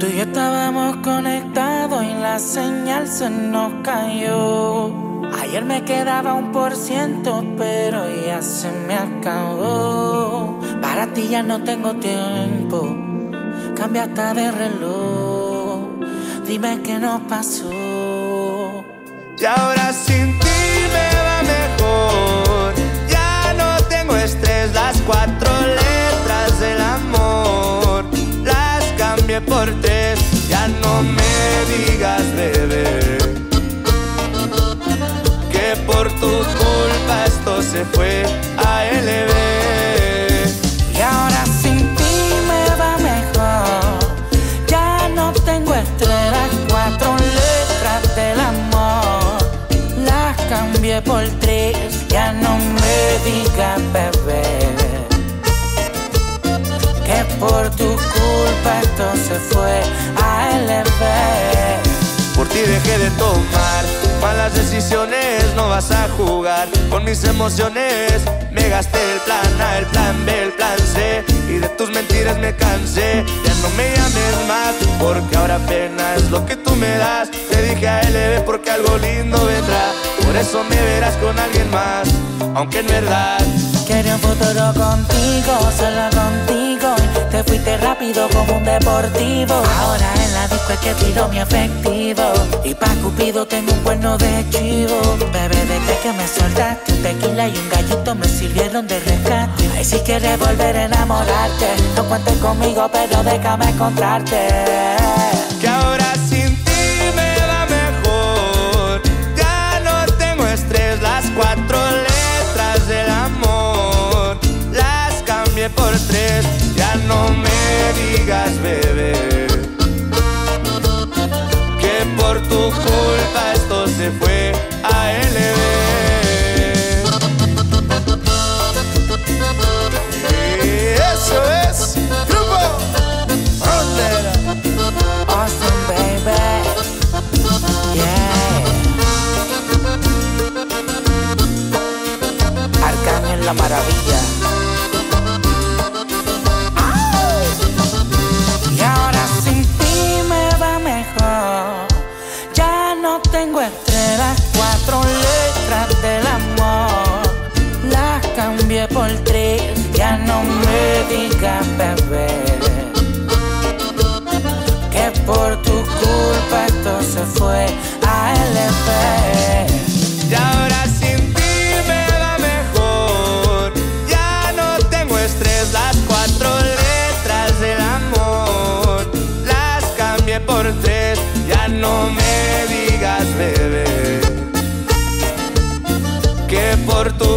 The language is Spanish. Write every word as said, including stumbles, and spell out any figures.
Tú y yo estábamos conectados y la señal se nos cayó. Ayer me quedaba un por ciento, pero ya se me acabó. Para ti ya no tengo tiempo, cambia hasta de reloj. Dime qué nos pasó. Y ahora sin ti me va mejor. Ya no tengo estrés, las cuatro letras del amor las cambié por tres. Ya no me digas, bebé, que por tu culpa esto se fue a L B. Y ahora sin ti me va mejor. Ya no tengo estrés, las cuatro letras del amor las cambié por tres. Ya no me digas, bebé, que por tu culpa esto se fue a L B. Por ti dejé de tomar malas decisiones, no vas a jugar con mis emociones. Me gasté el plan A, el plan B, el plan C, y de tus mentiras me cansé. Ya no me llames más, porque ahora apenas es lo que tú me das. Te dije a L B porque algo lindo vendrá, por eso me verás con alguien más, aunque en verdad quería un futuro contigo, solo contigo, y te fuiste rápido como un deportivo. Ahora en la disco es que tiro mi efectivo, y pa' Cupido tengo un cuerno de chivo. Bebé, desde que me soltaste, un tequila y un gallito me sirvieron de rescate. Ay, si quieres volver a enamorarte, no cuentes conmigo, pero déjame contarte que ahora sin ti me va mejor. Ya no tengo estrés, las cuatro letras del amor las cambié por tres. Ya no me digas, bebé, que por tu culpa esto se fue a L B. Y eso es Grupo Frontera. Austin, baby, yeah. Arcángel la maravilla. Y ahora sin ti me va mejor. Ya no tengo estrellas, cuatro letras del amor las cambié por tres. Ya no me digas, bebé, que por tu culpa esto se fue a L B. Y ahora sin ti me va mejor. Ya no tengo estrés, las cuatro letras del amor las cambié por tres. Ya no me digas, bebé, que por tu